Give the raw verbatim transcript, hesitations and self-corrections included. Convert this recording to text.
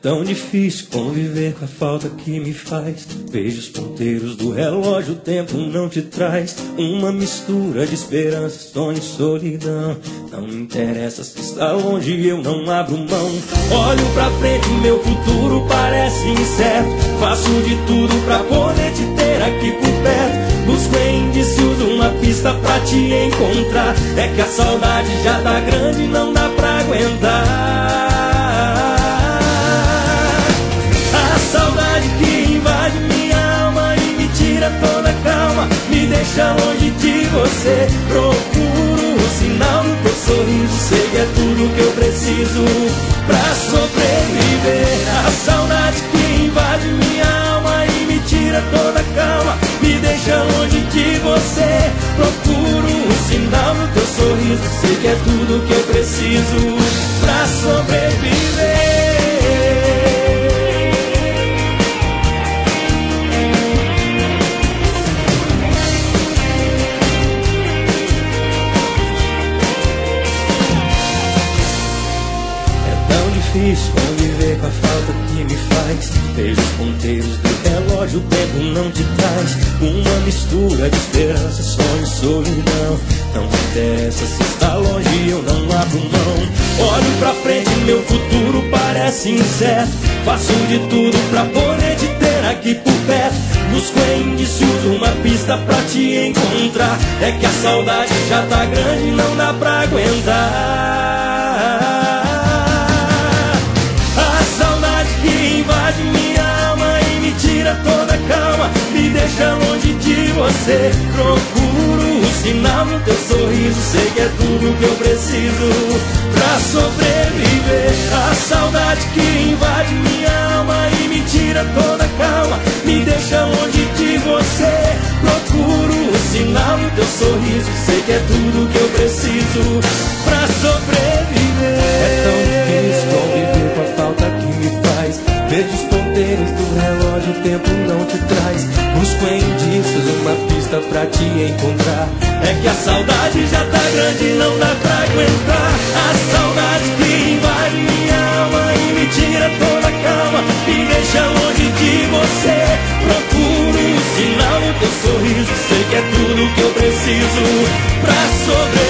tão difícil conviver com a falta que me faz. Vejo os ponteiros do relógio, o tempo não te traz. Uma mistura de esperança, sonho e solidão. Não me interessa se está longe, eu não abro mão. Olho pra frente, meu futuro parece incerto. Faço de tudo pra poder te ter aqui por perto. Busco em indícios uma pista pra te encontrar. É que a saudade já tá grande, não dá pra aguentar. A saudade que invade minha alma e me tira toda a calma, me deixa longe de você. Procuro um sinal no teu sorriso, sei que é tudo que eu preciso pra sobreviver. A saudade que invade minha alma e me tira toda a calma, me deixa longe de você. Procuro um sinal no teu sorriso, sei que é tudo que eu preciso pra sobreviver. Difícil conviver com a falta que me faz. Vejo os ponteiros do relógio, o tempo não te traz. Uma mistura de esperança, sonho e solidão. Não me interessa se está longe, eu não abro mão. Olho pra frente, meu futuro parece incerto. Faço de tudo pra poder te ter aqui por perto. Busco em indícios uma pista pra te encontrar. É que a saudade já tá grande, não dá pra aguentar. Que invade minha alma e me tira toda a calma, me deixa longe de você. Procuro um sinal no teu sorriso, sei que é tudo que eu preciso pra sobreviver. A saudade que invade minha alma e me tira toda a calma, me deixa longe de você. Procuro um sinal no teu sorriso, sei que é tudo que eu preciso pra sobreviver. É tão difícil conviver com a falta que me faz. Vejo os ponteiros do relógio, o tempo não te traz. Busco em indícios uma pista pra te encontrar. É que a saudade já tá grande, não dá pra aguentar. A saudade que invade minha alma e me tira toda a calma, me deixa longe de você. Procuro um sinal no teu sorriso, sei que é tudo que eu preciso pra sobreviver.